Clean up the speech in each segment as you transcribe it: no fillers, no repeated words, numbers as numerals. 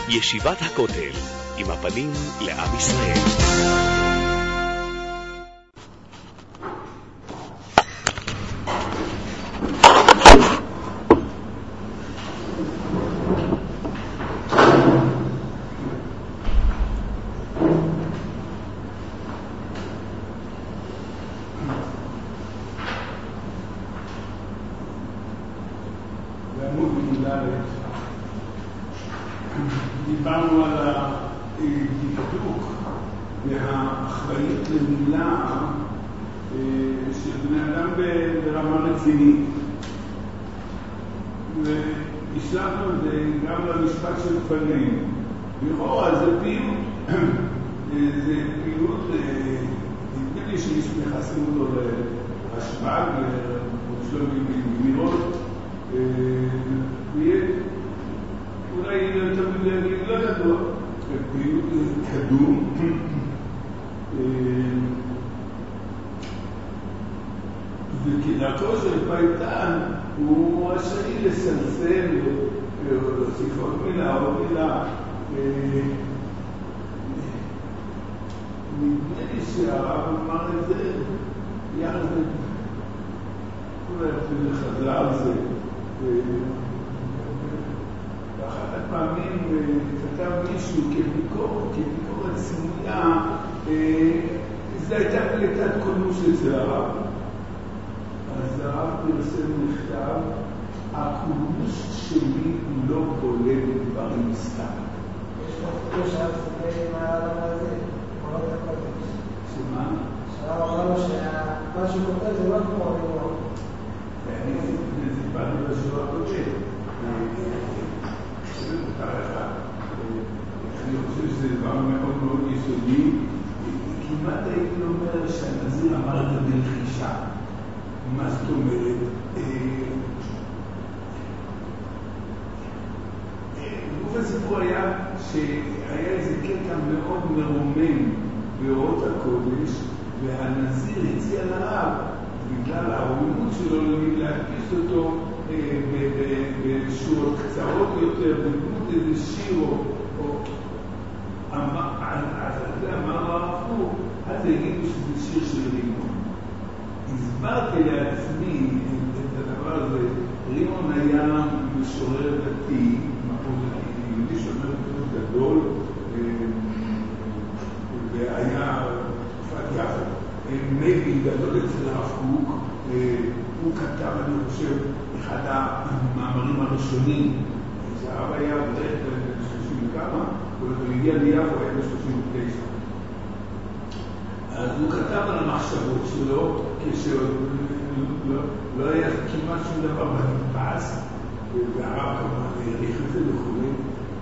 ישיבת הכותל, עם הפנים לעם ישראל. דיברנו על הדקדוק והאחריות למילה של בני אדם ברמה רצינית, והשלחנו את זה גם למשפט של פנינו. לכאורה זה פעילות, נדמה לי שנכנסים אותו להשפעה שלומי גמירות, אולי לא ידוע, פעילות קדום, וכדרכו של פייטן הוא רשאי לסלסל ולהוסיף עוד מילה או מילה. נדמה לי שהרב אמר את זה יחד, אולי אפילו חזר על זה. באחת הפעמים כתב מישהו כביקורת סמויה, זה הייתה פליטת קולמוס אצל הרב. אז הרב פרסם מכתב, הקולמוס שלי לא בולה בדברים סתם. יש שער ספק עם הרב הזה, קורות הקודש. שמה? שהרב אמר לו שמה שהוא כותב זה לא כמו רימון. ואני סיפרנו לשורה הקודם. אני חושב שזה דבר מאוד מאוד יסודי. כמעט הייתי אומר שהנזיר אמר את זה בלחישה. מה זאת אומרת? גוף הסיפור היה שהיה איזה קטע מאוד מרומם באורות הקודש, והנזיר הציע לרב בגלל הרוממות שלו להדפיס אותו בשורות קצרות יותר, בדמות איזה שיר או אמר הרב, אז יגידו שזה שיר של רימון. הסברתי לעצמי את הדבר הזה. רימון היה משורר דתי, יהודי שומר דתי גדול, והיה תקופת יחד מייבי גדול אצל הרב קוק. הוא כתב, אני חושב, אחד המאמרים הראשונים, שהרב היה בדרך כלל 30 וכמה, הוא הגיע ליפו, היה ב-39. אז הוא כתב על המחשבות שלו, כשלא היה כמעט שום דבר בנתפס, והרב כמובן העריך את זה וכו'.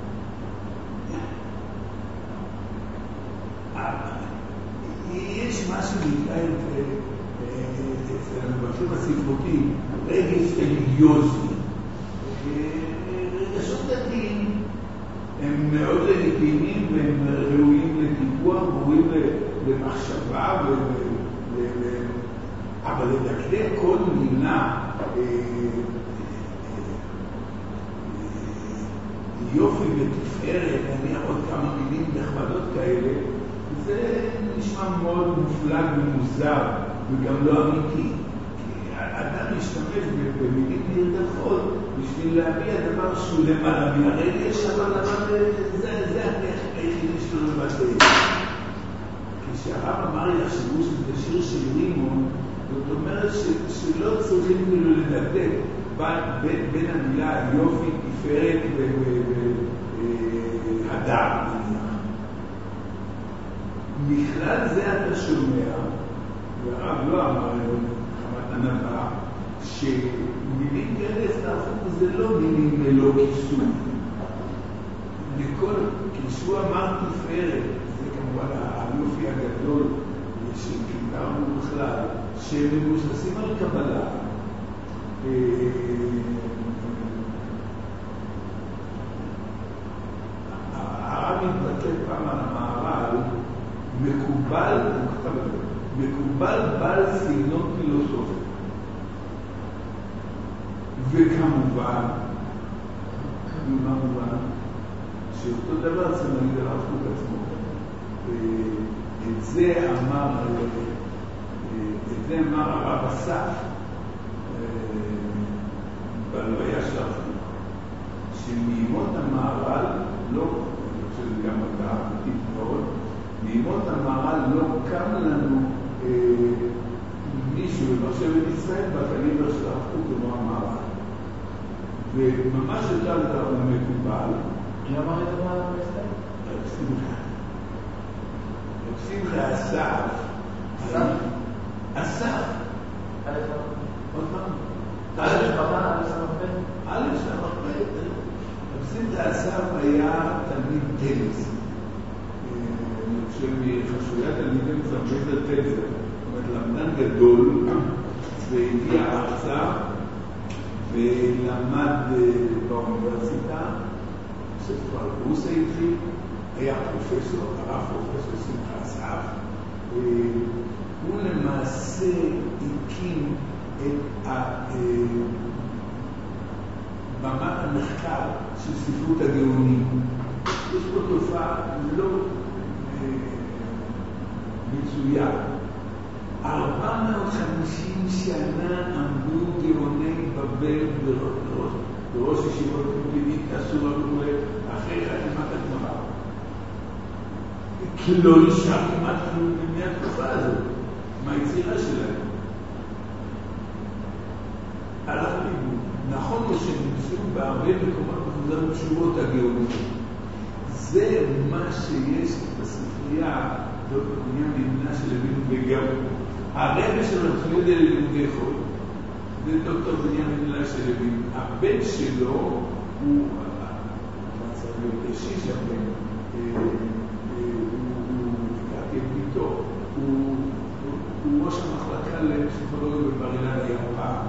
יש משהו נקרא אצל המבקרים הספרותיים, רגש רליגיוזי. רגשות דתיים הם מאוד לגיטימיים והם ראויים לדיווח, ראויים למחשבה, אבל לדקדק כל מילה יופי ותפארת, נניח עוד כמה מילים נחמדות כאלה, זה נשמע מאוד מופלג ומוזר וגם לא אמיתי, כי האדם משתמש במילים נרדפות בשביל להביע דבר שהוא למעלה מהרגש, אבל זה היחידי שלו לבטא. כשהרב אמר יחשבו שזה שיר של רימון, זאת אומרת שלא צריכים כאילו לדקדק בין המילה יופי, תפארת והדר. מכלל זה אתה שומע, והרב לא אמר חמת ענבה, שמילים כאלה סתרפות זה לא מילים ללא כיסוי. כשהוא אמר תפארת, זה כמובן היופי הגדול שכיכרנו בכלל, שהם מבוססים על קבלה. הרב מתבטא פעם על המערל, מקובל בעל סגנון פילוסופי. וכמובן שאותו דבר צריך להגיד על הרב קוק עצמו. את זה אמר הרב אסף בהלוויה של הרב קוק, שמימות המהר"ל לא, אני חושב שזה גם אתה, עתיד מאוד, מימות המהר"ל לא קם לנו מישהו במחשבת ישראל בקליבר של הרב קוק כמו המהר"ל. וממש יותר זה מקובל. מי אמר את זה מהר"ל בישראל? רב שמחה אסף. אסף? עוד פעם? א' סמ"ב. רב שמחה אסף היה תלמיד טלס. אני חושב מחשויית תלמידים זרמית לטלס. זאת אומרת, למדן גדול, והגיע ארצה, ולמד באוניברסיטה, כבר רוסיה התחיל, היה פרופסור, הרב פרופסור שמחה אסף, הוא למעשה הקים את במת המחקר של ספרות הגאונים. יש פה תופעה לא מצויה. 450 שנה עמדו גאוני בבל בראש ישיבות קומפלינית, אסורה וכו', אחרי חתימת הגמרא. כי לא נשאר כמעט כלום מהתקופה הזאת, מהיצירה שלהם. הלכו ליבוד. נכון לו שנמצאו בהרבה מקומות בחוזר תשובות הגאונים. זה מה שיש בספרייה, זאת בניין נמנה של לוין וגם הרבי של רצויד ללימודי חול. זה דוקטור בניין נמנה של לוין. הבן שלו הוא, צריך להיות אישי שהבן, הוא ראש המחלקה לפסיכולוגיה בבר אילן היה פעם.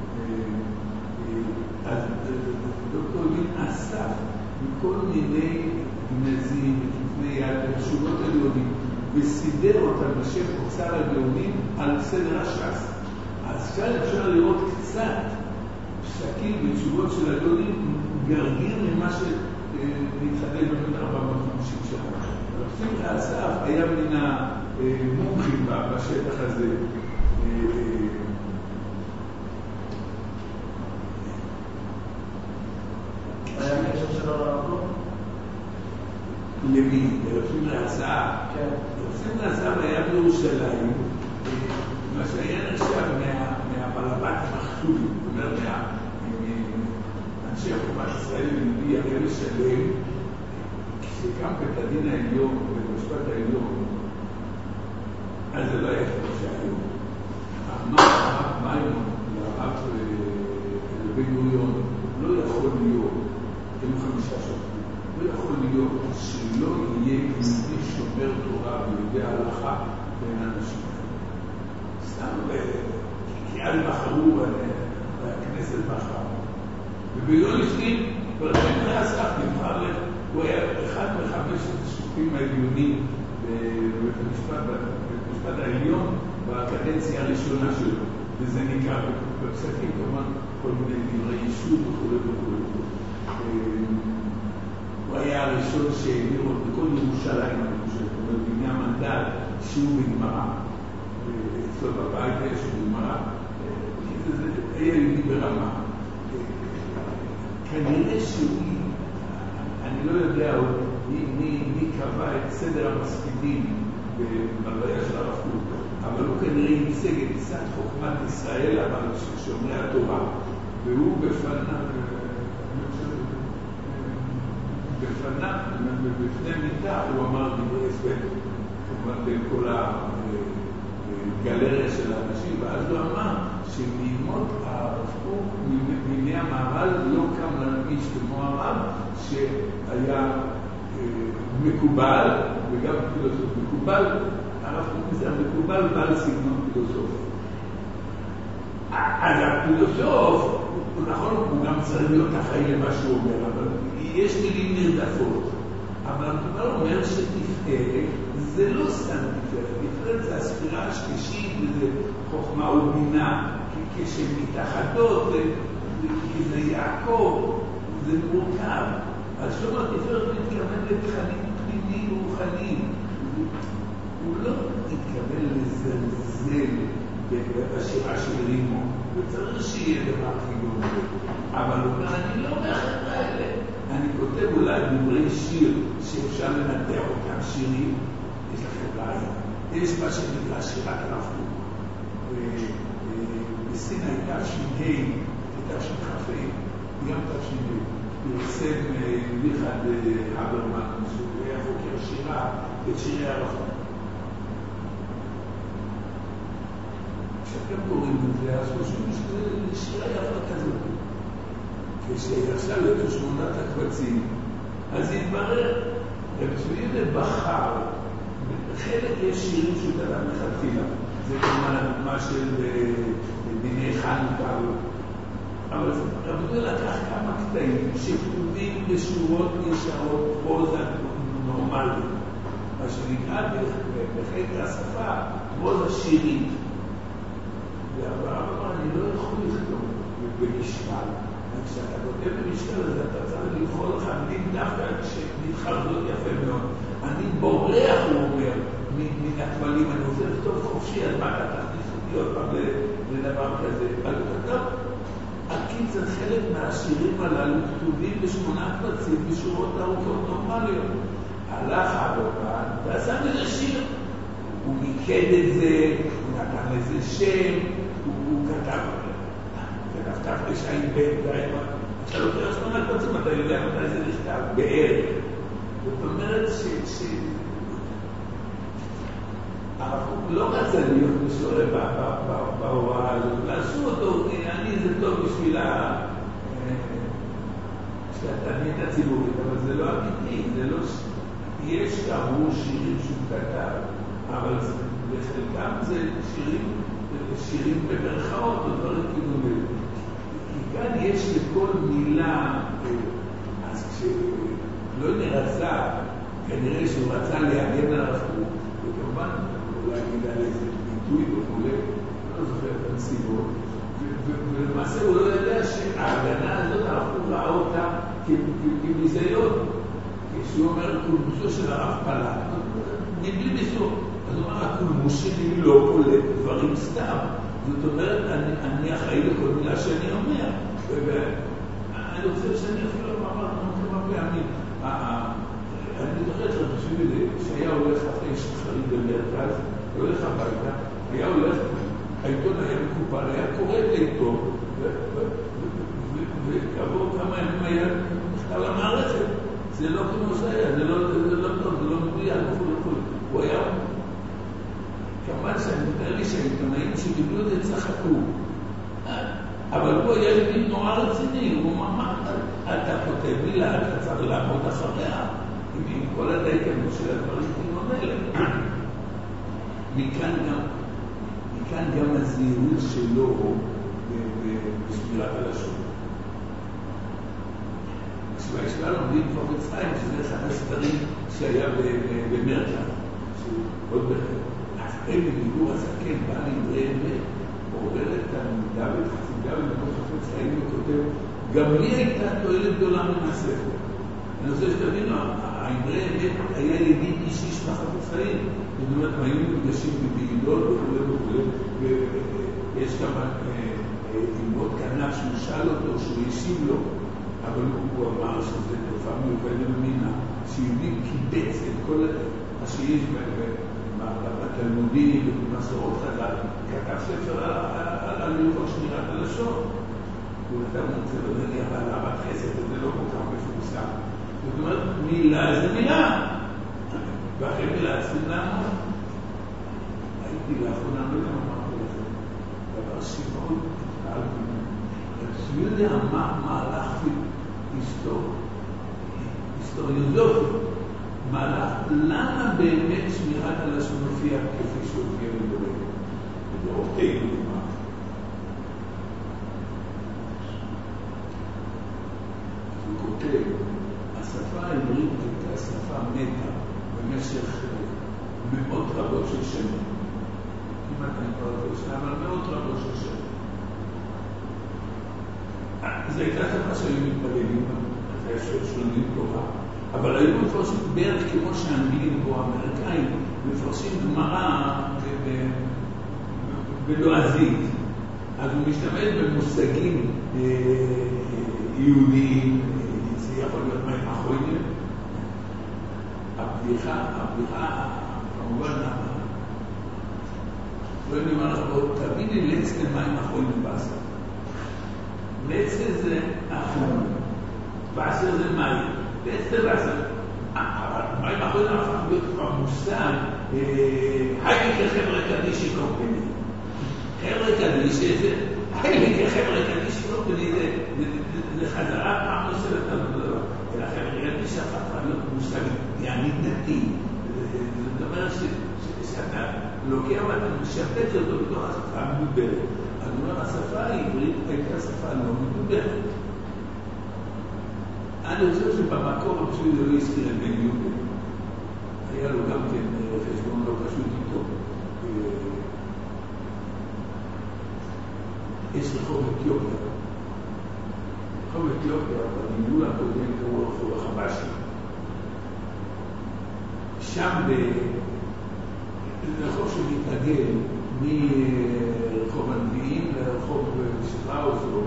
אז דוקטור לוין אסף מכל מיני גנזים וכתבי יד ותשובות הגאונים וסידר אותם בשם אוצר הגאונים על סדר הש"ס. אז כאן אפשר לראות קצת פסקים ותשובות של הגאונים גרגיר ממה שנתחדל בבין 450 שנה. רב שמחה אסף היה מן המומחים בשטח הזה. היה קשר שלו לרב קוק? למי? רב שמחה אסף? כן. רב שמחה אסף היה בירושלים, מה שהיה נחשב מהבלבת המחתולים, זאת אומרת, מאנשי חומת ישראל לימודי הרבי שלם, כשקם בית הדין העליון, במשפט העליון, אז זה לא היה כמו שהיום. אמר הרב מימון לרב בן גוריון, לא יכול להיות, היו 5 שופטים, לא יכול להיות שלא יהיה יהודי שומר תורה ויודע הלכה בין אנשים. סתם, כי אז בחרו, והכנסת בחרה. וביום לפני, ברשת אסף נבחר, הוא היה אחד מ5 השופטים העליונים בבית המשפט העליון בקדנציה הראשונה שלו, וזה נקרא בפסקים, כמובן, כל מיני דברי יישוב וכו' וכו'. הוא היה הראשון שהעביר בכל ירושלים, אני חושב, בימי המנדט, שיעור בגמרא. אצלו בבית היה שיעור בגמרא, כי זה היה יהודי ברמה. כנראה שהוא, אני לא יודע מי קבע את סדר המספידים בהלוויה של הרב קוק, אבל הוא כנראה ייצג את קצת חוכמת ישראל, אבל של שומרי התורה, והוא בפני מיטה הוא אמר דברי הסבר, כמובן בין כל הגלריה של האנשים, ואז הוא אמר שמימות הרב קוק, מימי המהר"ל לא קם לנו איש כמו הרב שהיה מקובל, וגם פילוסוף מקובל, הרב קוק זה המקובל בעל סגנון פילוסופי. אז הפילוסוף, נכון, הוא גם צריך להיות אחראי למה שהוא אומר, אבל יש מילים נרדפות. אבל המקובל אומר שתפארת זה לא סתם תפארת, תפארת זה הספירה השלישית, וזה חוכמה ובינה, כשמתאחדות, כי זה יעקב, זה מורכב. אז שום התפארת מתכוון לתכנים פנימיים ורוחניים. הוא לא מתכוון לזלזל בשירה של רימו, וצריך שיהיה דבר חיגון. אבל הוא אומר, אני לא מהחברה האלה. אני כותב אולי דברי שיר שאפשר לנתח אותם שירים, יש לכם בעיה. יש מה שנקרא שירת הרב קוק. בסיני תש"ה, תש"כ"ה, גם תש"ה, פרסם מיכאל הברמן, שהוא היה חוקר שירה, את שירי הרב קוק. כשאתם קוראים את זה, אז חושבים שזה שירה יפה כזאת. כשישב את שמונת הקבצים, אז יתברר, רבי בחר, בחלק יש שירים שהוא כתב מלכתחילה, זה כמובן הדוגמה של דיני חנוכה, אבל רבי לקח כמה קטעים שכתובים בשורות ישרות, פרוזה נורמלית, מה שנקרא בחלק השפה, פרוזה שירית. ואברהם אמר, אני לא יכול לכתוב במשקל. כשאתה כותב במשקל הזה, אתה צריך לבחור לך דין דווקא שמתחרדות יפה מאוד. אני בורח, הוא אומר, מן הכבלים, אני רוצה לכתוב חופשי, אז מה אתה תכניס אותי עוד פעם לדבר כזה? אבל הוא כתב, הקיצר חלק מהשירים הללו כתובים בשמונה קבצים בשורות ארוכות נורמליות. הלך הרבן, ועשה מזה שיר. הוא מיקד את זה, הוא נתן לזה שם, הוא כתב לשעים בן, עכשיו לא תראה שמונה קבצים, אתה יודע מתי זה נכתב, בערך. זאת אומרת הרב לא רצה להיות משורר בהוראה הזאת, לעשו אותו, אני זה טוב בשביל התדמית הציבורית, אבל זה לא אמיתי, זה לא... יש כאמור שירים שהוא כתב, אבל בחלקם זה שירים במרכאות, או דברים כאילו כי כאן יש לכל מילה, אז כשלא נרצה, כנראה שהוא רצה להגן על הרחוב, וכמובן אולי נגיד על איזה ביטוי וכו', לא זוכר את הנסיבות, ולמעשה הוא לא יודע שההגנה הזאת הרחוב ראה אותה כביזיון, כשהוא אומר קולמוסו של הרב פלט, מבלי ביזור. אז הוא אומר, הקולמוס שלי לא קולט דברים סתם. זאת אומרת, אני אחראי לכל מילה שאני אומר. ואני רוצה שאני אפילו אמר כמה פעמים. אני זוכר שהיה הולך אחרי שחרית במרכז, הולך הביתה, היה הולך, העיתון היה מקופל, היה קורא את העיתון, וכעבור כמה ימים היה נכתב למערכת. זה לא כמו שהיה, זה לא טוב, זה לא מדויק, הוא היה... כמובן שאני מתאר לי שהעיתונאים שגידלו את זה צחקו. אבל הוא היה לי נורא רציני, הוא אמר, אתה כותב מילה, אתה צריך לעמוד אחריה, עם כל הדייקנות של הדברים כינון האלה. מכאן גם הזהירות שלו בשמירת הלשון. כשבישיבה לומדים חפץ חיים, שזה אחד הספרים שהיה במרכז, שעוד בחיר. אחרי בגידור הזקן, בא לדרי אמת, עורר את העמידה ואת חסידה ומתוך חפץ חיים וכותב, גם לי הייתה תועלת גדולה מן הספר. אני רוצה שתבינו, העברי אמת היה ידיד אישי של חפץ חיים. זאת אומרת, היו נפגשים בבגידות וכו', ויש כמה תלמוד כנף שהוא שאל אותו, שהוא השיב לו, אבל הוא אמר שזה תופעה מיוחדת במינה, שיהודי קיבץ את כל השיש בתלמודים ובמסורות חז"ל, כתב ספר על הלכות שמירת הלשון. הוא כתב מוצא בדני, אבל אהבת חסד, זה לא כל כך מפורסם. זאת אומרת, מילה זה מילה. ואחרי מילה צריכים לעמוד. הייתי לאחרונה, לא יודע מה אמרתי לכם, דבר שמאוד התפעלתי. אני יודע מה הלכתי היסטוריוזופי. למה באמת שמירת הלשון הופיע כפי שהופיע בדורנו? בדורותינו, מה? הוא כותב, השפה העברית הייתה שפה מתה במשך מאות רבות של שנים. כמעט אני כבר לא יודע, אבל מאות רבות של שנים. זו הייתה שפה שהיו מתפללים בה. אתה ישר שלומדים תורה, אבל היו מפרשים בערך כמו שהאנגלים או האמריקאים מפרשים גמרא בלועזית. אז הוא משתמש במושגים יהודיים, זה יכול להיות מים אחרונים. הבדיחה, כמובן, לא אני אומר לך, תביא לי לץ למים אחרונים באסר. לץ זה אחרונים, באסר זה מים. לץ זה באסר. אבל מים אחרונים הפך להיות כבר מושג, הייתי כחבר'ה קדישי קומפני. חבר'ה קדישי זה, הייתי כחבר'ה קדישי קומפני זה חזרה פעם נוספת על הדבר. ולכן ראיתי שהפך להיות מושג יענית דתי. זאת אומרת שאתה לוקח ואתה משפט אותו בתוך השפה המדוברת. אז הוא אומר, השפה העברית הייתה שפה לא מדוברת. אני חושב שבמקור בשביל זה לא הזכיר את בן יהודה. היה לו גם כן חשבון לא פשוט איתו. יש רחוב אתיופיה. רחוב אתיופיה, בניהול הקודם קראו רחוב החבשי. שם ברחוב שמתעגל מרחוב הנביאים לרחוב שטראוס,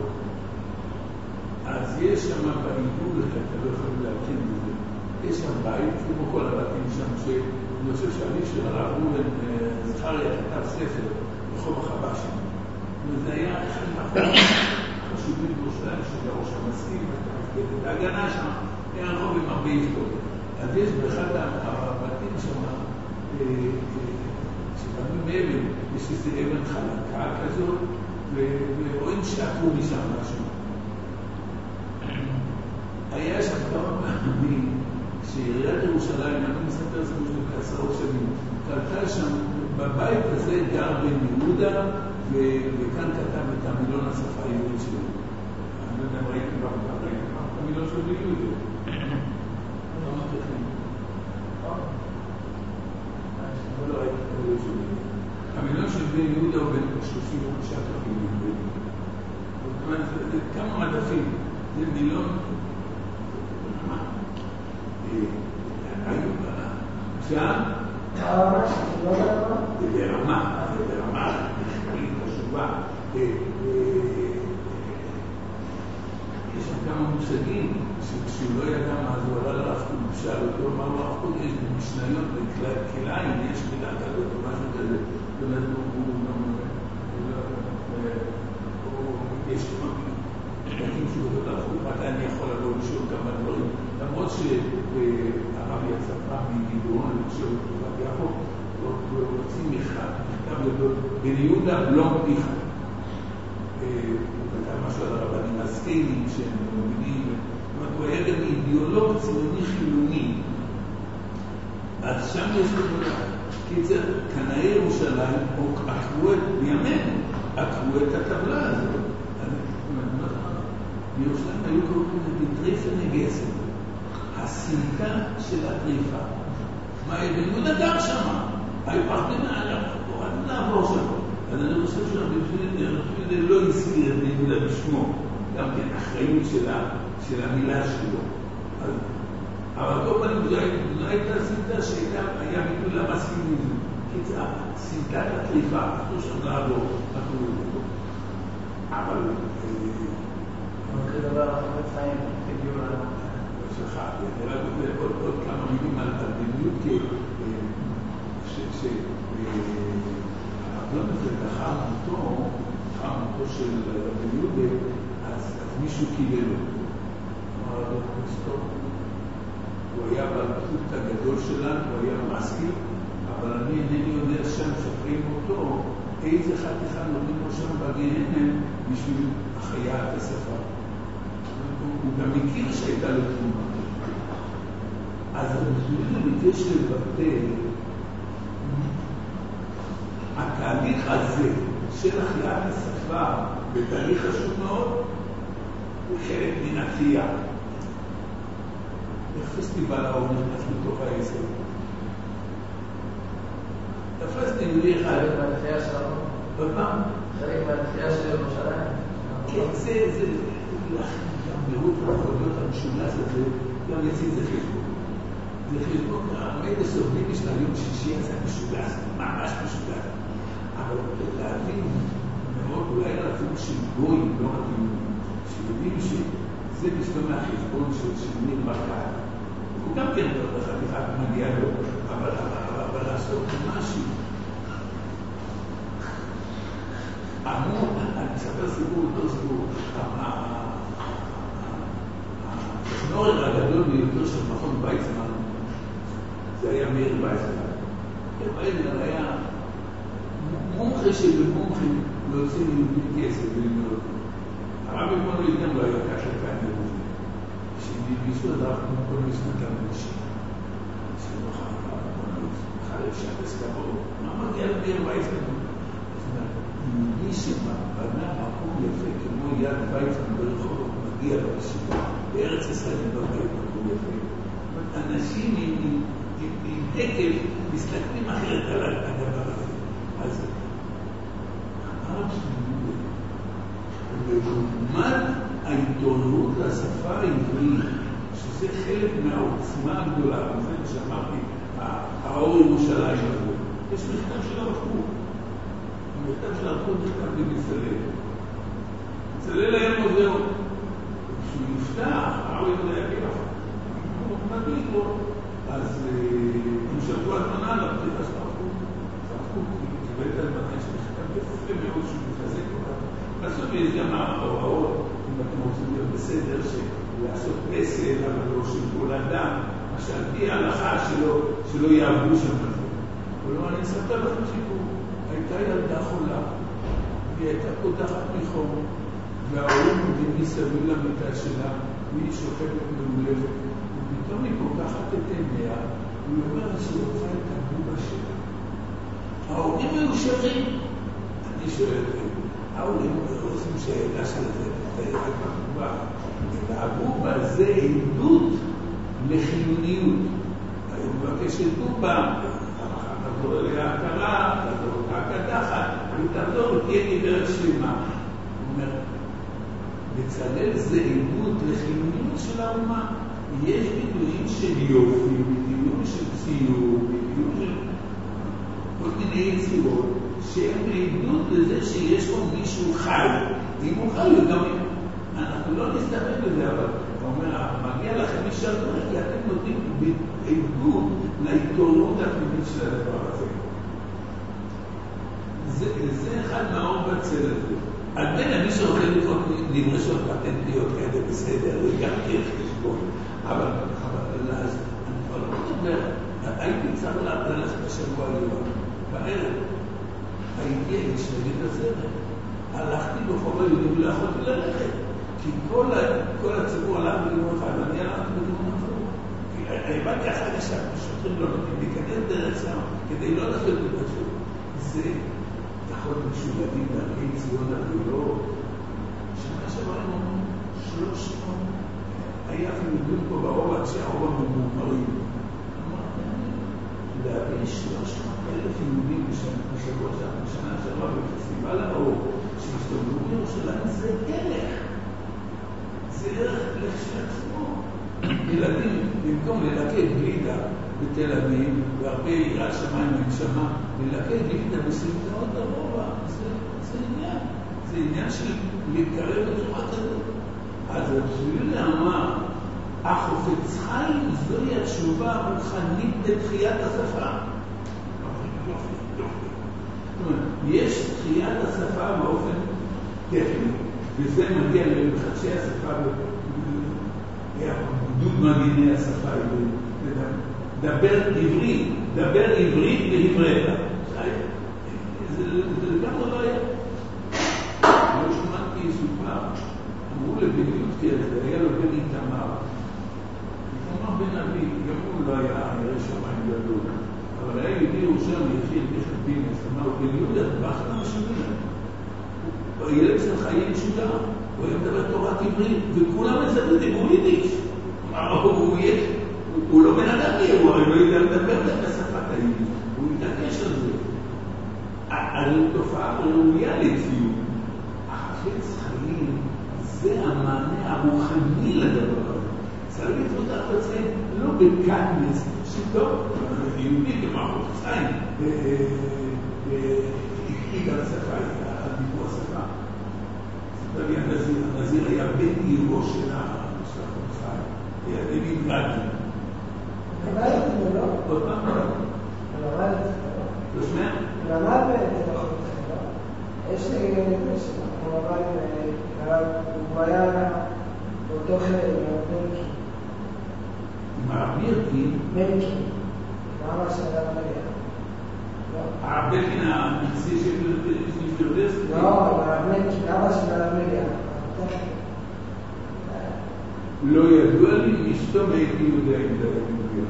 אז יש שם בעיגול, אתה לא יכול להבחין בזה. יש שם בית, כמו כל הבתים שם, שאני חושב שהאביב של הרב ראובן זכריה כתב ספר, רחוב החבשי. וזה היה אחד מהחוקים חשובים בירושלים של ראש המסכים, ההגנה שם, היה רחוב עם הרבה היסטוריה. אז יש באחד הבתים שם, שבנו מאבן, יש איזו אבן חלקה כזאת, ורואים שעקרו משם משהו. היה שם כמה פעמים שעיריית ירושלים, אני מספר את זה כעשרות שנים, קלטה שם, בבית הזה גר בן יהודה, וכאן כתב את המילון השפה העברית שלו. אני לא יודע אם ראיתי את המילון של בן יהודה. לא מתחילים. לא ראיתי את המילון של בן יהודה. המילון של בן יהודה הוא בין 35 כרכים יהודים. זאת אומרת, זה כמה מדפים. זה מילון... מה? היו שם? זה ברמה. יש שם כמה מושגים שכשהוא לא ידע מה זה, הוא עלה לרב קוק, שאל אותו, אמר לו, רב קוק, יש במשניות בכליים, יש מילה כזאת או משהו כזה. זאת אומרת, יש דקים שהוא לא לרב קוק, מתי אני יכול לבוא לשאול כמה דברים. למרות שהרב יצא פעם מגדרון, אני חושב, יעקב, רוצים מכתב גדול, בן יהודה בלום פיחה. הוא כתב משהו על הרבנים הסקיילים שהם מבינים, הוא היה גם אידיאולוג ציוני חילוני. אז שם יש לו קיצר, קנאי ירושלים, עקרו את בימינו, עקרו את הטבלה הזאת. בירושלים היו קוראים לזה בטריפה נגסת, הסמקה של הטריפה. מה היה בן יהודה גר שמה? היו פחדים עליו, הורדנו לעבור שם. אז אני חושב שהרבי לא הזכיר את בן יהודה בשמו, גם כן אחריות של המילה שלו. אבל כל פנים זו הייתה סמטה שהיה ביטוי למסכים מזה. קיצה, סמטת הטריפה, אנחנו שם לעבור, אנחנו לא יודעים. אבל... זה דבר אחר צעים, הגיעו לנו. שלך, אני רק אומר עוד כמה מילים על בן יהודה, שהרבן הזה דחה מותו של בן יהודה, אז מישהו קיבל לו. אמר לו, סטופ, הוא היה בלכות הגדול שלנו, הוא היה משכיל, אבל אני אינני יודע שם שפרים אותו, איזה חתיכה נותנים לו שם בגהנם בשביל החיית השפה. הוא גם מכיר שהייתה לו תרומה. אז הרב ביקש לבטל התהליך הזה של החייאת השפה בתהליך חשוב מאוד הוא חלק מן התחייה. איך פסטיבל האור נכנס לתוך העשר? תפסתי לי אחד. חלק מהתחייה שלנו? בפעם? חלק מהתחייה של ירושלים? כן, זה המהירות המכוניות המשולש הזה, גם יציא זה חשבון. זה חשבון, הרבה סובלים של היום שישי הזה משולש, ממש משולש. אבל להבין מאוד, אולי אפילו של גויים, לא רבים, שיודעים שזה בשביל מהחשבון של ניר ברקת. הוא גם כן טוב לחתיכת מגיע לו, אבל לעשות משהו. אני אספר סיפור, לא סיפור, הטכנולוג הגדול ביותר של מכון ויצמן, זה היה מאיר ויצמן. מאיר היה מומחה שבמומחים להוציא לי כסף ולמנות. הרב אתמול לא היה ככה כאן ירושלים. שבישו הדרך כמו כל משנתם אנשים. שלא חלב שהפס כבוד. מה מגיע למאיר ויצמן? מי שבנה מקום יפה כמו יד ויצמן ברחוב מגיע בישיבה. בארץ ישראל לא בית מקום יפה. אנשים עם דקל מסתכלים אחרת על הדבר הזה. אז הרב שלי בגודמד העיתונות לשפה העברית, שזה חלק מהעוצמה הגדולה, זה מה שאמרתי, האור ירושלים הזה. יש מכתב של הרב קוק. המכתב של הרב קוק נכתב בבצלאל. בצלאל היה מוזר. כשהוא יפתח, הרב יודע ככה. הוא מדליק לו. אז הם שבוע הזמנה על הפתיחה של הרב קוק. הרב קוק קיבל את הזמנה שנכתב יפה מאוד שהוא מחזק אותה. בסוף יש גם ההוראות, אם אתם רוצים להיות בסדר, לעשות פסל, אבל לא של כל אדם, מה שעל פי ההלכה שלא יעברו שם את זה. אבל אני אספר לכם סיפור. הייתה ילדה חולה, והיא הייתה פותחת מחום, וההורים עומדים מסביב למיטה שלה, והיא שוכבת מעולבת, ופתאום היא פותחת את עיניה, והיא אומרת שהיא רוצה את הבובה שלה. ההורים היו שרים. אני שואל אתכם, ההורים רוצים שהילדה שלה את הבובה. הבובה זה עדות לחיוניות. אני מבקש בובה, תעזור אליה הכרה, תעזור הקדחת, ותעזור תהיה נדרת שלמה. הוא אומר, בצלאל זה עדות לחיוניות של האומה. יש ביטויים של יופי, ביטויים של ציור, ביטויים של כל מיני יצירות, שהם עדות לזה שיש פה מישהו חי. אם הוא חי, גם אנחנו לא נסתפק בזה, אבל הוא אומר, מגיע לכם משל דרך, כי אתם נותנים עדות לעיתונות הפנימית של הדבר הזה. זה אחד מהאור בצל הזה. על בין מי שרוצה לקרוא נברשות פטנטיות כאלה בסדר, הוא גם כרך חשבון. אבל אז אני כבר לא מדבר, הייתי צריך ללכת בשבוע היום, בערב. הייתי להשתגע את הזרם. הלכתי בחור היהודים ולא יכולתי ללכת. כי כל הציבור הלך בלימון אחד, אני הלכתי בלימון אחר. כי הבאתי אחר כך שהשוטרים לא נותנים להיכנס דרך שם, כדי לא לעשות את זה. זה יכול משולבים להגיד ציון הגדולות. שנה שבאים אומרים 300. היה אפילו דיון פה ברוב, עד שהרוב המאומרים. להביא 300,000 יהודים בשבוע שנה שעברה בפסטיבל האור, שהסתובבו בירושלים, זה ערך. זה ערך לכשעצמו. ילדים, במקום ללקט גלידה בתל אביב, והרבה יראת שמיים מהנשמה, ללקט גלידה בסמטאות הרובע, זה עניין. זה עניין של להתקרב בצורה כזאת. אז רבי אמר, החופץ חיים זוהי התשובה הרוחנית לתחיית השפה. יש תחיית השפה באופן טכני, וזה מגיע למחדשי השפה, גדוד מגיני השפה העברית. דבר עברית והבראת. זה לגמרי לא היה. לא שמעתי סופר, אמרו לבניות כאלה, היה לו בן איתמר. איתמר בן אבי, גם הוא לא היה נראה שמיים גדול. אבל היה יהודי ירושלים, יחיד בכת בינס, אמר, בן יהודה, באחד המשונים. הוא ילד של חיי משוגע, הוא היה מדבר תורת עברית, וכולם מסביב דיברו יידיש. הוא לא בן אדם יהיה, הוא הרי לא יודע לדבר בשפת היידיש. הוא מתעקש על זה. על תופעה ראויה לציון. החפץ חיים זה המענה הרוחני לדבר הזה. צריך להתפתח בצעים לא בקטנס, שטוב, יהודי כמערכות חיים, הקריד על השפה, על דיבור השפה. ספר לי הנזיר היה בן עירו של המשלחות חיים, היה דוד גדי. למד את זה, לא? עוד פעם לא. למד את זה, לא? לא שומע? למד את זה, לא? יש לי נפש, הוא היה באותו חלק, מנקי. מה, מירקי? מנקי. מה של המליה? הבלקין המציא של פרדסקי? לא, מנקי, למה של המליה? לא ידוע לי אשתו הייתי יודע אם זה היה.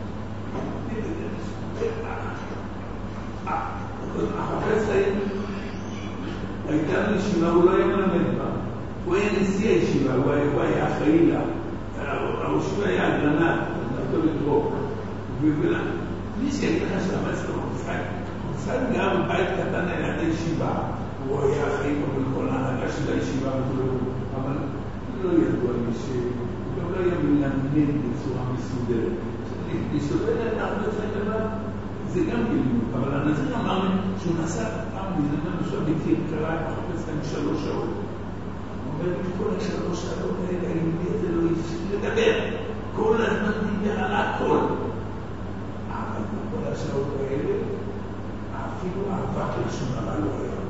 החפץ הייתה לישיבה, הוא לא היה מלמד בה. הוא היה נשיא הישיבה, הוא היה אחראי לה. הראשון היה אגרנט, נתו לדרוק. מי שיגיד לך שהמס לא מוצאי. מוצאי גר בבית קטן ליד הישיבה. הוא היה אחראי בכל ההנהגה של הישיבה, אבל לא ידוע לי שהוא גם לא היה מלמד בצורה מסודרת. להסתובב את הרבה צעי דבר, זה גם גילוי, אבל הנזיר אמר לי שהוא נסע פעם בזמן עכשיו בקיר קרה, מחפש להם 3 שעות. הוא אומר לי, כל 3 שעות האלה, היהודי הזה לא הפסיק לדבר. כל הזמן דיבר על הכל. אבל בכל השעות האלה, אפילו אהבת לשון הרע לא היה.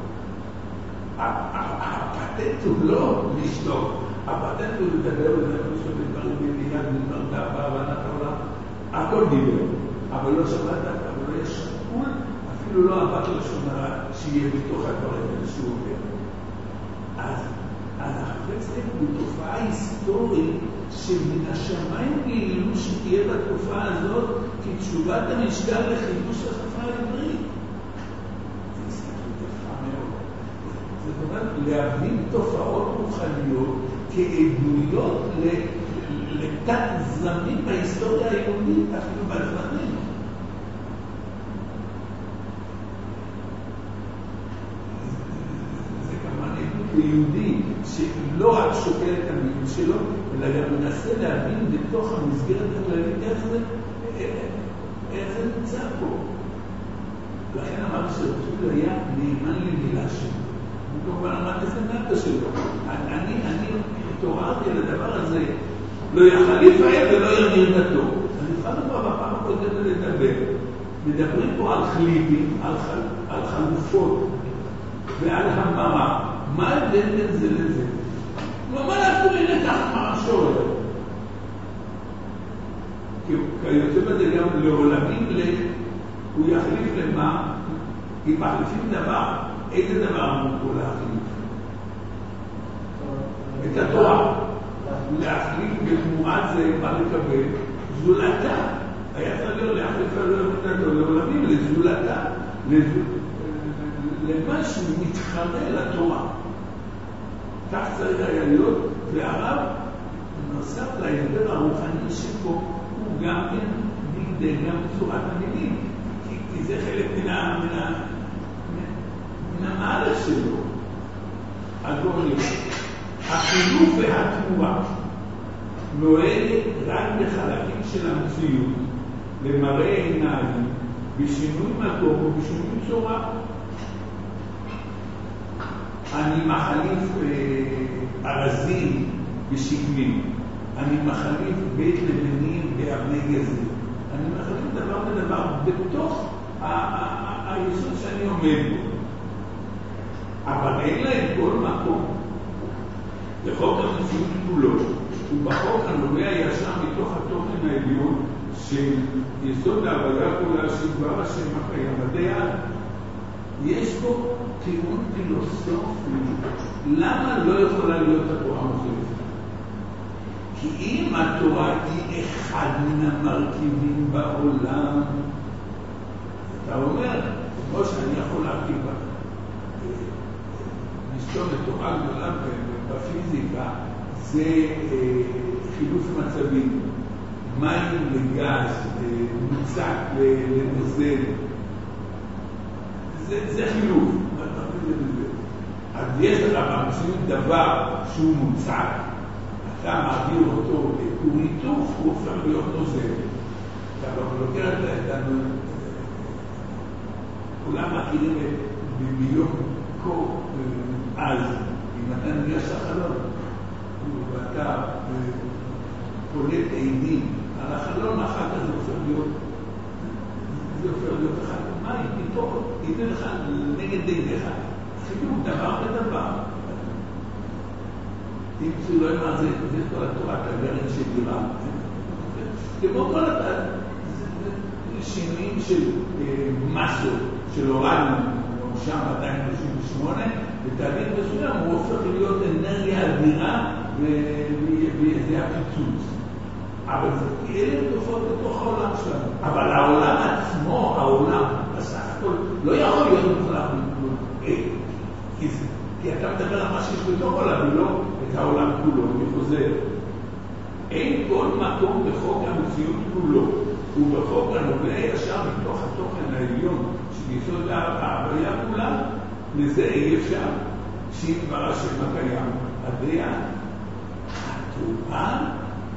הפטנט הוא לא לשתוק. הפטנט הוא לדבר ולדבר שבדברים במיד, בדבר דאבה, הבנת העולם. הכל דיבר. אבל לא שמעת, אבל לא יש שקול, אפילו לא אהבת לשון הרע שיהיה בתוך הדברים האלה שהוא עובר. אז החפץ הוא תופעה היסטורית שמן השמיים גילו שתהיה בתקופה הזאת כתשובת המשקל לחידוש השפה העברית. זה הסתכלות יפה מאוד. זאת אומרת, להבין תופעות רוחניות כעדויות לתת זמנים בהיסטוריה היהודית, אפילו בזמנים. זה כמובן עדות ליהודי שלא רק שוקל את המילים שלו, אלא גם מנסה להבין בתוך המסגרת הכללית איך זה נמצא פה. לכן אמר שרצול היה נאמן למילה שלו. הוא כמובן אמר את זה נאטה שלו. אני התעוררתי על הדבר הזה, לא יכל לפעל ולא ירניר דתו. אני התחלנו כבר בפעם הקודמת לדבר. מדברים פה על חליבים, על חלופות ועל המרה. מה ההבדל בין זה לזה? מה אנחנו הנה כך מהשורש? כיוצא בזה גם לעולמים הוא יחליף למה? אם מחליפים דבר, איזה דבר אמרו פה להחליף? את התורה. להחליף בתמורת זה מה לקבל? זולתה. היה צריך להחליף לעולמים לזולתה. למשהו מתחרה לתורה. כך צריך היה להיות, והרב נוסף להסבר הרוחני שפה הוא גם נגדה גם צורת המילים, כי זה חלק מן המעלה שלו. הגורלים. החילוף והתמורה נוהג רק בחלקים של המציאות, למראה עיניים, בשינוי מקום ובשינוי צורה. אני מחליף ארזים בשקמים, אני מחליף בית לבנים באבני גזים, אני מחליף דבר בדבר בתוך היסוד שאני עומד בו, אבל אין להם כל מקום. לחוק המציאות כולו, ובחוק הנובע ישר מתוך התוכן העליון של יסוד ההוויה כולה שדבר השם הקיים בדעת. יש פה טיעון פילוסופי, למה לא יכולה להיות התורה מוחלפת? כי אם התורה היא אחד מן המרכיבים בעולם, אתה אומר, כמו שאני יכול להרכיב לשתות לתורה גדולה בפיזיקה, זה חילוף מצבים, מים לגז, מוצק לנוזל, זה חילוף. אז יש לך במציאות דבר שהוא מוצק, אתה מעביר אותו לכור היתוך, הוא הופך להיות נוזל. אתה לוקח את כולם מכירים ביום כה אז, אם אתה ניגש לחלון, ואתה פולט עינים על החלון, אחר כך זה הופך להיות אחד. מים, פתאום, הנה לך נגד עיניך. אפילו דבר בדבר. תמצאו לא אמר, זה כל התורת הגרעין של דירה. כמו כל שינויים של מסות, של אורניום, שם 238, בתהליך מסוים הוא הופך להיות אנרגיה אדירה וזה הפיצוץ. אבל זה אלה תופעות בתוך העולם שלנו. אבל העולם עצמו, העולם, בסך הכל, לא יכול להיות מוכלך מכלום. כי אתה מדבר על מה שיש בתוך העולם, ולא את העולם כולו. אני חוזר. אין כל מקום בחוק המציאות כולו, ובחוק הנובע ישר מתוך התוכן העליון, שיסוד ההוויה כולה, לזה אי אפשר שיתבר השם הקיים. הדעה, התורה,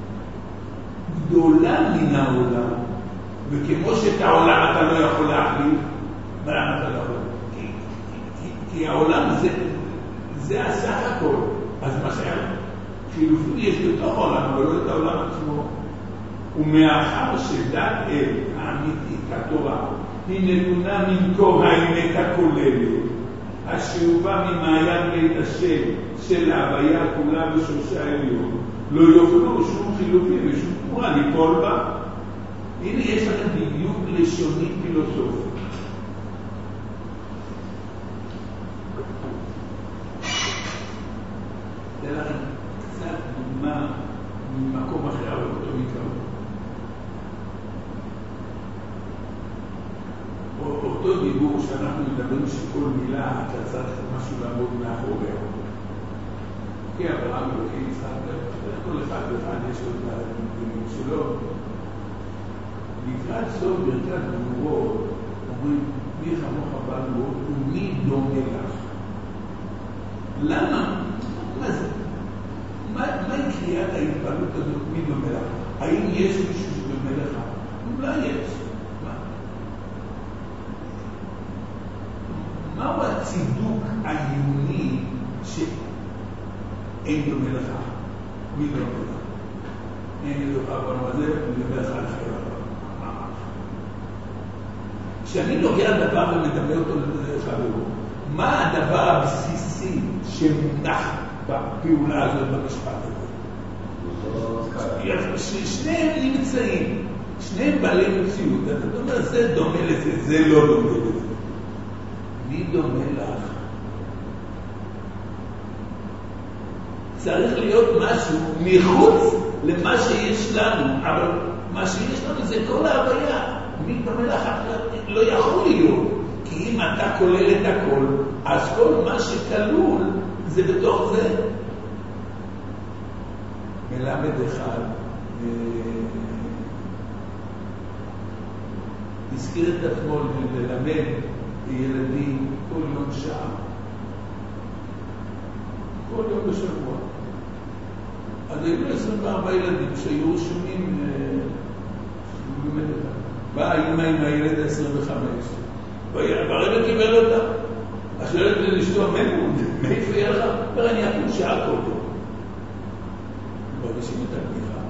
גדולה מן העולם, וכמו שאת העולם אתה לא יכול להחליף, ולמה אתה לא יכול? כי העולם זה הסך הכל. אז מה שהיה, חילופים יש בתוך העולם, אבל לא את העולם עצמו. ומאחר שדת אל האמיתית, התורה, היא נתונה ממקור האמת הכוללת, השאובה ממעיין בית השם של ההוויה כולה בשורשי העליון, לא יוכלו שום חילופים ושום תמורה ליפול בה. הנה יש לכם בדיוק לשוני פילוסופי. זה לכם קצת דוגמה ממקום אחר, אבל אותו מקרוב. אותו דיבור שאנחנו מדברים שכל מילה אתה צריך משהו לעמוד מאחוריה. כי אברהם אלוהים יצחק, כל אחד ואחד יש לו את הדברים שלו. לקראת סוף ברכת גבורות, אומרים, מי חמוך בנו ומי דומה לך? למה? מה זה? מהי קריאת ההתפעלות הזאת מי דומה לך? האם יש מישהו שדומה לך? אולי יש. מהו הצידוק העיוני שאין דומה לך? מי דומה לך? אין דומה לך, זה מדבר לך על חיי הרב. כשאני לוקח דבר ומדבר אותו לחברו, מה הדבר הבסיסי שמונח בפעולה הזאת במשפט הזה? שניהם נמצאים, שניהם בעלי מציאות. אתה אומר, זה דומה לזה, זה לא דומה לזה. מי דומה לך? צריך להיות משהו מחוץ למה שיש לנו, אבל מה שיש לנו זה כל ההוויה. מי דומה לך? לא יכול להיות, כי אם אתה כולל את הכל, אז כל מה שכלול זה בתוך זה. מלמד אחד הזכיר את עצמו ללמד ילדים כל יום שעה, כל יום בשבוע. אז היו 24 ילדים שהיו רשומים ללמד אותם. באה אימא עם הילד 25 והרבא קיבל אותה. אז שואלת לאשתו, מאיפה יהיה לך? אומר, אני אקום שעה כל יום. מרגישים את הבדיחה.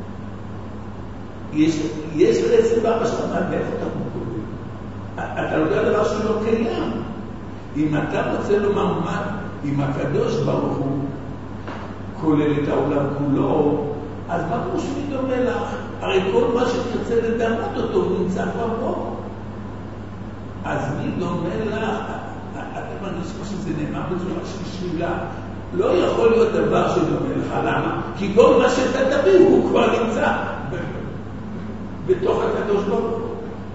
יש לך 24 שעה, מאיפה אתה קודם? אתה לא יודע דבר שלא קיים. אם אתה רוצה לומר מה, אם הקדוש ברוך הוא כולל את העולם כולו, אז מה כמו שמי דומה לך? הרי כל מה שתרצה לדמות אותו נמצא כבר פה. אז מי דומה לך? אתם מרגישים שזה נאמר בצורה של שלילה. לא יכול להיות דבר שדומה לך. למה? כי כל מה שאתה תביא הוא כבר נמצא בתוך הקדוש ברוך הוא.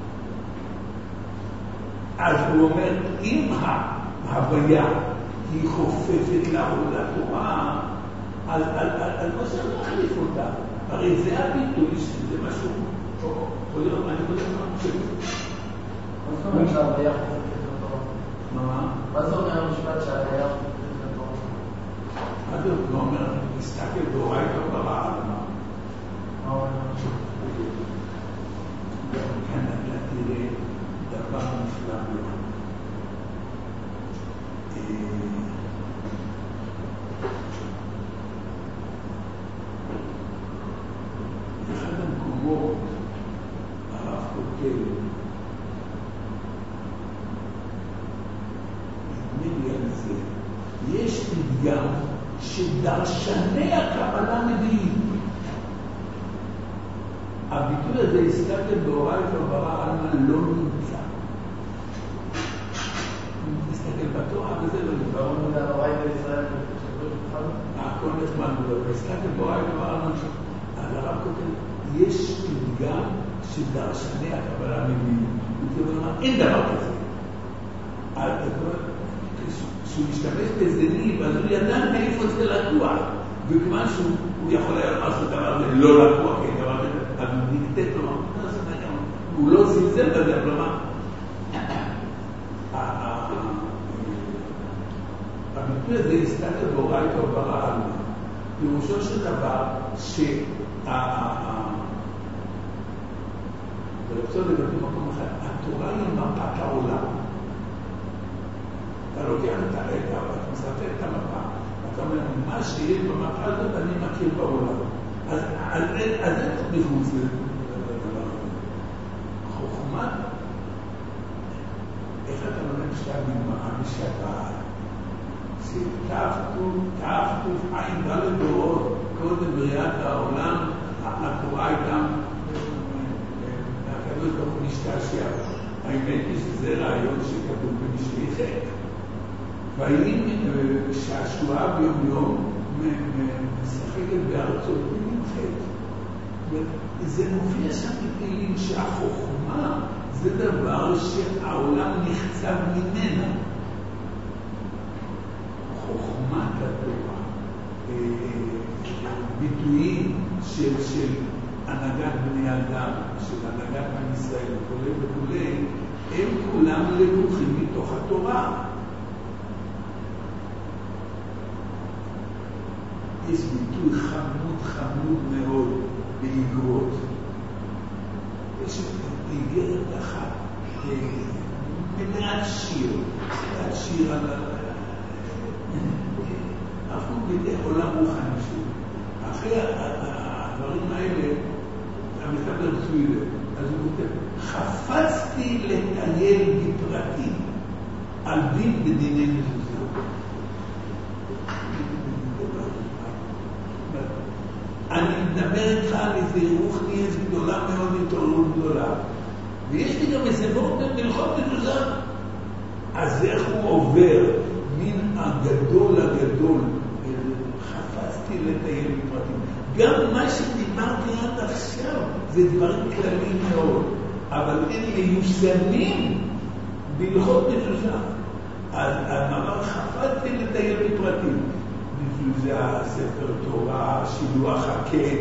אז הוא אומר, אם ההוויה היא חופפת לתורה, אז לא צריך להחליף אותה. הרי זה הביטוי שזה משהו יכול להיות מה אני חושב מה חושב. מה זאת אומרת שההוויה חופפת לתורה? מה? מה זאת אומרת המשפט שההוויה חופפת לתורה? מה זה אומר? מסתכל באורייתא ברא עלמא. כאן אתה תראה דבר נפלא מאוד. אחד המקומות הרב כותב נדמה לי על זה, יש פתגם שדרשני הקבלה מביאים. הביטוי הזה הסתכל באורייתא ברא עלמא לא נמצא. מסתכל בתורה וזה לא נמצא. אורייתא ישראל הכל נחמד בו. הסתכל באורייתא ברא עלמא אז הרב כותב, יש פתגם שדרשני הקבלה מביאים. הוא אומר, אין דבר כזה. כשהוא משתמש באיזה ניב, אז הוא ידע מאיפה זה לקוח. וכיוון שהוא יכול היה לומר שזה דבר לא לקוח, כי דבר כזה, אז הוא נקטט לו, הוא לא זלזל בזה, כלומר, הביטוי הזה הסתכל באורייתא ברא עלמא. פירושו של דבר ולפסול לגבי מקום אחר, התורה היא מפת העולם. אתה לוקח את הרקע, אתה מסתכל את המפה, אתה אומר, מה שיש במפה הזאת אני מכיר בעולם. אז אין מחוץ לדבר הזה. חוכמה, איך אתה לומד שאתה בגמרא משבת, שתפתו עין ד' דורות, קודם בריאת העולם, התורה הייתה הקדוש ברוך הוא משתעשע. האמת היא שזה רעיון שכתוב במשלי חטא. והאם שעשוע ביום יום משחקת בארצות נמצאת. זה מופיע שם בתהילים שהחוכמה זה דבר שהעולם נחצב ממנה. חוכמת התורה, ביטויים של הנהגת בני אדם, של הנהגת עם ישראל וכו', הם כולם לקוחים מתוך התורה. יש ביטוי חמוד מאוד באיגרות. יש איגרת אחת מלאת שיר על אנחנו בידי עולם רוחני שיר. אחרי הדברים האלה המחבר סווידר, אז הוא כותב, חפצתי לטייל בפרטים על דין בדיני מזוזה. אני מדבר איתך על איזה רוחניאס גדולה מאוד, התעוררות גדולה. ויש לי גם איזה וורט במלכות מזוזה. אז איך הוא עובר מן הגדול לגדול? חפצתי לטייל בפרטים. גם מה שדיברתי עד עכשיו זה דברים כלליים מאוד, אבל הם מיושמים בהלכות מזוזה. אז המאמר חפצתי לטייל בפרטים. מזוזה, ספר תורה, שילוח הקט,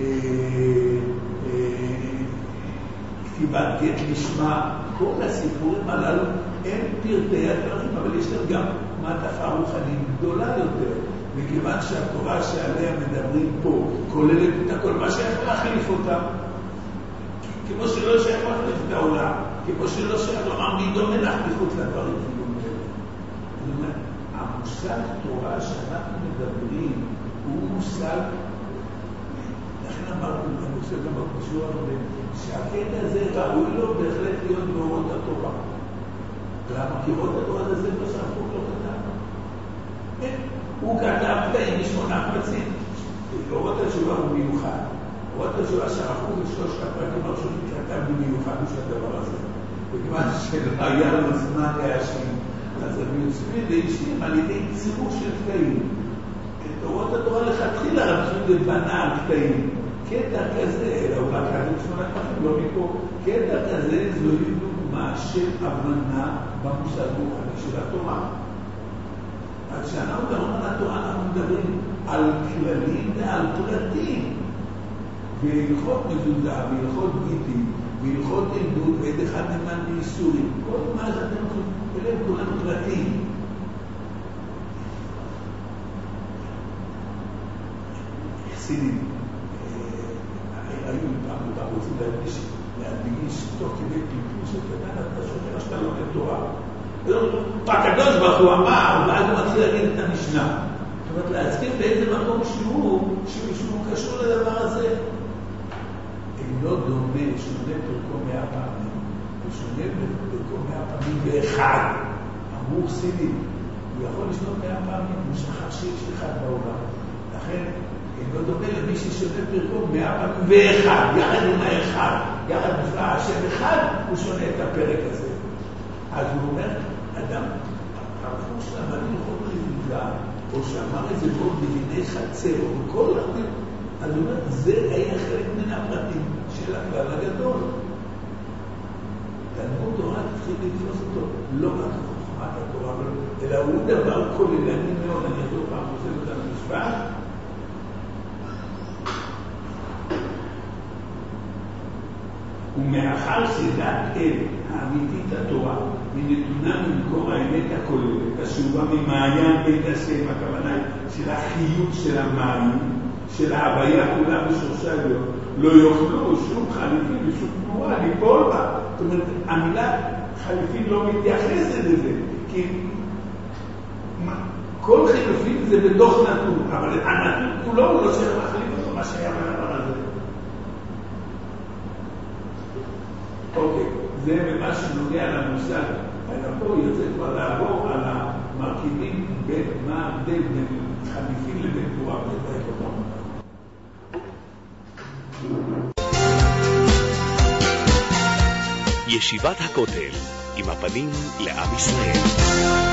כתיבת גט לשמה, כל הסיפורים הללו הם פרטי הדברים, אבל יש להם גם מעטפה רוחנית גדולה יותר. מכיוון שהתורה שעליה מדברים פה כוללת את הכל, מה שייך להחליף אותה. כמו שלא שייך להחליף את העולם, כמו שלא שייך לומר מי דומה לך מחוץ לדברים. זאת אומרת, המושג תורה שאנחנו מדברים הוא מושג, לכן אמרנו, אני חושב גם בקשור הרבה, שהקטע הזה ראוי לו בהחלט להיות באורות התורה. למה? כי אורות התורה זה ספר שהפוך לא כתב. הוא כתב פלאים משמונה קבצים. אורות התשובה הוא מיוחד. אורות התשובה שהרחוב בשלושת הפרקים הראשונים כתב במיוחד של הדבר הזה. וכיוון שלא היה לו זמן להשלים, אז הם יוצאים להשלים על ידי צירוף של קטעים. את אורות התורה לכתחילה רצו לבנה על קטעים. קטע כזה, אלא הוא רק כתב שמונה קבצים, לא מפה. קטע כזה זוהי דוגמה של הבנה במושג רוחני של התורה. אז כשאנחנו מדברים על התורה, אנחנו מדברים על כללים ועל פרטים. בהלכות מזוזה, בהלכות גיטים, בהלכות עמדות, ואת אחד נאמן באיסורים. כל מה שאתם אומרים, אלה הם כולם פרטים. חסידים, היו פעם אותם רוצים להדגיש תוך כדי פלפול שאתה יודע, אתה שומע שאתה לומד תורה. הקדוש ברוך הוא אמר, ואז הוא מתחיל להגיד את המשנה. זאת אומרת, להזכיר באיזה מקום שהוא קשור לדבר הזה. אינו דומה, שונה פרקו 100 פעמים, ושונה פרקו 100 פעמים באחד. אמרו חסידים, הוא יכול לשנות 100 פעמים, הוא שכח שיש אחד בעולם. לכן, אינו דומה למי ששונה פרקו 100 פעמים באחד, יחד עם האחד, יחד נפלא השם אחד, הוא שונה את הפרק הזה. אז הוא אומר, אדם, הרפור שלמה ללכות רגילה, או שאמר את זה כל בדיני חצר, או כל הרבה, אז הוא אומר, זה היה חלק מן הפרטים של הכלל הגדול. תלמוד תורה תתחיל לתפוס אותו, לא רק חוכמת התורה, אלא הוא דבר כוללני מאוד, אני אחזור פעם חושב את המשפט, ומאחר שדעת אל האמיתית התורה היא נתונה ממקור האמת הכוללת, השאובה ממעיין בית השם, הכוונה של החיות של המים, של ההוויה כולה בשורשה עליון, לא יוכלו שום חליפין ושום תנועה ליפול בה. זאת אומרת, המילה חליפין לא מתייחסת לזה, כי כל חילופין זה בתוך נתון, אבל הנתון כולו הוא לא צריך להחליף אותו, מה שהיה בדבר הזה. אוקיי, זה במה שנוגע למושג. אלא פה יוצא כבר לעבור על המרכיבים בין מה ההבדל בין חליפין לבין תורה ולדייק אותם. ישיבת הכותל עם הפנים לעם ישראל.